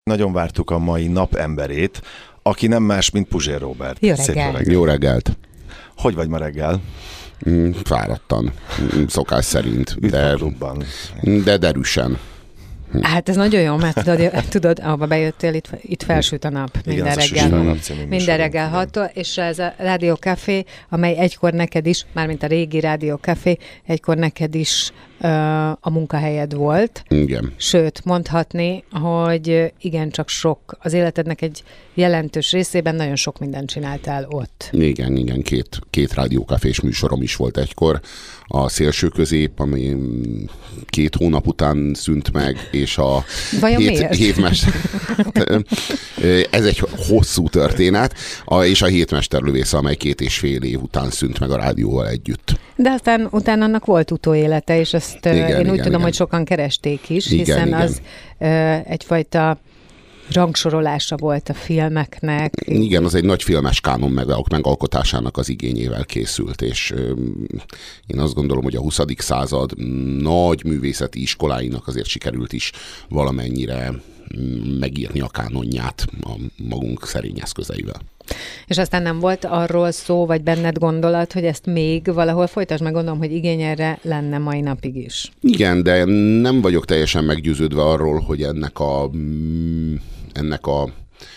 nagyon vártuk a mai napemberét, aki nem más, mint Puzsér Róbert. Jó reggelt. Jó reggelt. Hogy vagy ma reggel? Fáradtan, szokás szerint, de derűsen. Hát ez nagyon jó, mert tudod, ahova bejöttél, itt felsüt a nap minden reggel. Minden reggel 6-tól, és ez a Rádió Café, amely egykor neked is, mármint a régi Rádió Café, egykor neked is a munkahelyed volt. Igen. Sőt, mondhatni, hogy igencsak sok, az életednek egy jelentős részében nagyon sok mindent csináltál ott. Igen, két rádiókafés műsorom is volt egykor. A Szélső Közép, ami 2 hónap után szűnt meg, és a hétmester... Ez egy hosszú történet, és a Hétmesterlövésze, amely 2,5 év után szűnt meg a rádióval együtt. De aztán utána annak volt utóélete, és ezt én úgy tudom, hogy sokan keresték is, hiszen az egyfajta rangsorolása volt a filmeknek. Igen, az egy nagy filmes kánon megalkotásának az igényével készült, és én azt gondolom, hogy a 20. század nagy művészeti iskoláinak azért sikerült is valamennyire megírni a kánonját a magunk szerény eszközeivel. És aztán nem volt arról szó, vagy benned gondolat, hogy ezt még valahol folytasd, meg gondolom, hogy igény erre lenne mai napig is. Igen, de nem vagyok teljesen meggyőződve arról, hogy ennek a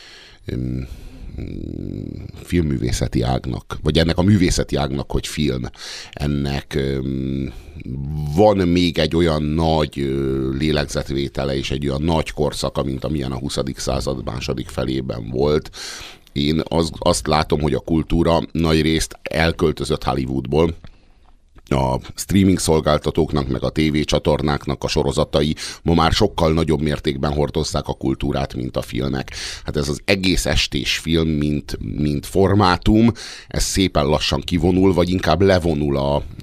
filmművészeti ágnak, vagy ennek a művészeti ágnak, hogy film, ennek van még egy olyan nagy lélegzetvétele és egy olyan nagy korszaka, mint amilyen a 20. század második felében volt. Én azt látom, hogy a kultúra nagy részt elköltözött Hollywoodból. A streaming szolgáltatóknak, meg a tévécsatornáknak a sorozatai ma már sokkal nagyobb mértékben hordozzák a kultúrát, mint a filmek. Hát ez az egész estés film, mint formátum, ez szépen lassan kivonul, vagy inkább levonul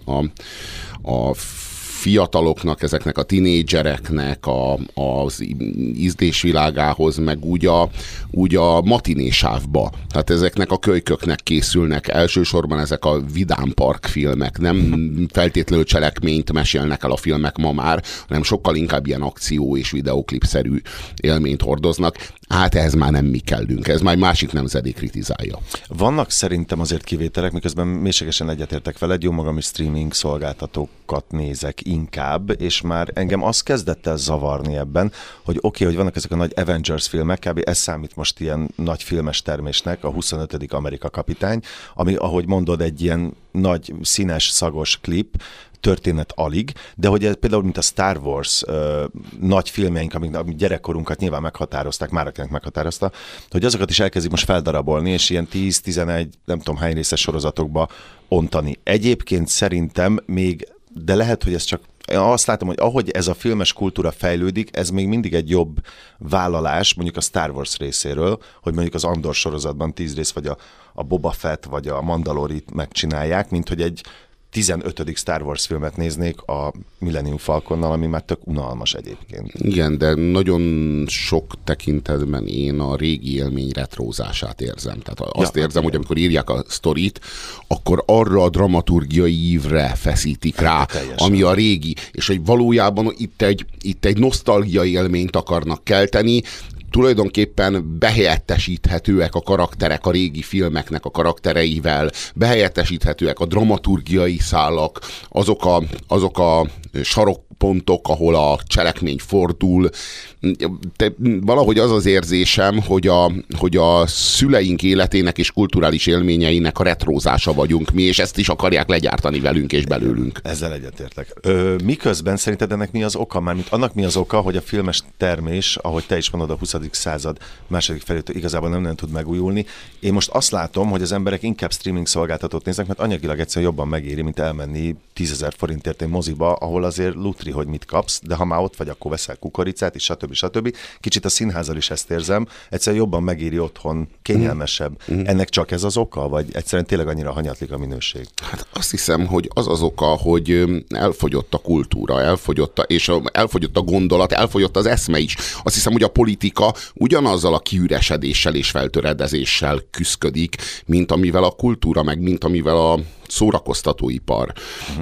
a fiataloknak, ezeknek a tinédzsereknek az ízlésvilágához, meg úgy a matinésávba. Tehát ezeknek a kölyköknek készülnek elsősorban ezek a vidámpark filmek. Nem feltétlenül cselekményt mesélnek el a filmek ma már, hanem sokkal inkább ilyen akció és videóklipszerű élményt hordoznak. Hát ehhez már nem mi kellünk, ez már egy másik nemzedék kritizálja. Vannak szerintem azért kivételek, miközben mélységesen egyetértek veled, jó magam is streaming szolgáltatókat nézek inkább, és már engem az kezdett el zavarni ebben, hogy oké, hogy vannak ezek a nagy Avengers filmek, kb. Ez számít most ilyen nagy filmes termésnek, a 25. Amerika kapitány, ami, ahogy mondod, egy ilyen nagy színes, szagos klip, történet alig, de hogy ez például, mint a Star Wars nagy filmjeink, amik gyerekkorunkat nyilván meghatározták, már akinek meghatározta, hogy azokat is elkezdik most feldarabolni, és ilyen 10-11, nem tudom hány részes sorozatokba ontani. Egyébként szerintem még, de lehet, hogy ez csak azt látom, hogy ahogy ez a filmes kultúra fejlődik, ez még mindig egy jobb vállalás, mondjuk a Star Wars részéről, hogy mondjuk az Andor sorozatban 10 rész, vagy a Boba Fett, vagy a Mandalorit megcsinálják, mint hogy egy 15. Star Wars filmet néznék a Millennium Falconnal, ami már tök unalmas egyébként. Igen, de nagyon sok tekintetben én a régi élmény retrózását érzem. Tehát azt érzem, hogy amikor írják a sztorit, akkor arra a dramaturgiai ívre feszítik rá, ami a régi, és hogy valójában itt egy nosztalgiai élményt akarnak kelteni, tulajdonképpen behelyettesíthetőek a karakterek a régi filmeknek a karaktereivel, behelyettesíthetőek a dramaturgiai szálak, azok a sarokpontok, ahol a cselekmény fordul. Valahogy az az érzésem, hogy a szüleink életének és kulturális élményeinek a retrózása vagyunk mi, és ezt is akarják legyártani velünk és belőlünk. Ezzel egyetértek. Miközben szerinted ennek mi az oka? Mármint annak mi az oka, hogy a filmes termés, ahogy te is mondod, a 20. század második felétől igazából nem tud megújulni. Én most azt látom, hogy az emberek inkább streaming szolgáltatót néznek, mert anyagilag egyszerűen jobban megéri, mint elmenni 10 000 forintért egy moziba, ahol azért lutri, hogy mit kapsz, de ha már ott vagy, akkor veszel kukoricát, és stb. Kicsit a színházzal is ezt érzem, egyszerűen jobban megéri otthon, kényelmesebb. Ennek csak ez az oka, vagy egyszerűen tényleg annyira hanyatlik a minőség? Hát azt hiszem, hogy az az oka, hogy elfogyott a kultúra, elfogyott a gondolat, elfogyott az eszme is. Azt hiszem, hogy a politika ugyanazzal a kiüresedéssel és feltöredezéssel küszködik, mint amivel a kultúra, meg mint amivel a szórakoztatóipar.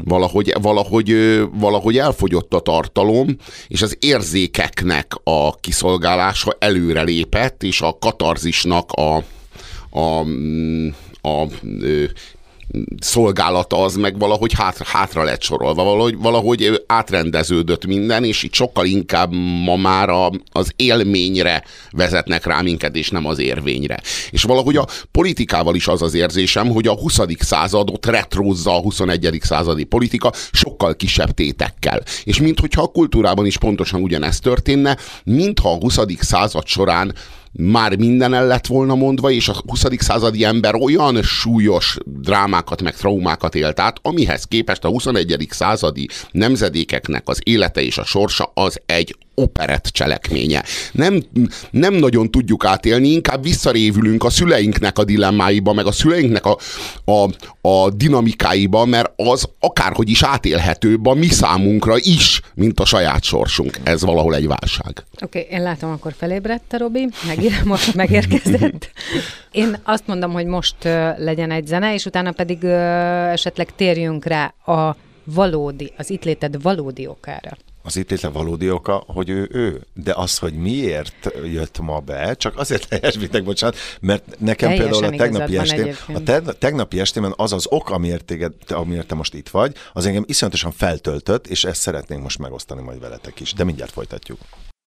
Valahogy elfogyott a tartalom, és az érzékeknek a kiszolgálása előrelépett, és a katarzisnak a szolgálata az meg valahogy hátra lett sorolva, valahogy átrendeződött minden, és itt sokkal inkább ma már az élményre vezetnek rá minket, és nem az érvényre. És valahogy a politikával is az az érzésem, hogy a 20. századot retrózza a 21. századi politika sokkal kisebb tétekkel. És minthogyha a kultúrában is pontosan ugyanezt történne, mintha a 20. század során már minden el lett volna mondva, és a 20. századi ember olyan súlyos drámákat, meg traumákat élt át, amihez képest a 21. századi nemzedékeknek az élete és a sorsa az egy operett cselekménye. Nem nagyon tudjuk átélni, inkább visszarévülünk a szüleinknek a dilemmáiba, meg a szüleinknek a dinamikáiba, mert az akárhogy is átélhetőbb a mi számunkra is, mint a saját sorsunk. Ez valahol egy válság. Oké, én látom, akkor felébredt a Robi, most megérkezett. Én azt mondom, hogy most legyen egy zene, és utána pedig esetleg térjünk rá az itt léted valódi okára. Az itt léte valódi oka, hogy ő. De az, hogy miért jött ma be, csak azért helyesbitek, bocsánat, mert nekem teljesen például a tegnapi estémen az az ok, amiért te most itt vagy, az engem iszonyatosan feltöltött, és ezt szeretnénk most megosztani majd veletek is. De mindjárt folytatjuk.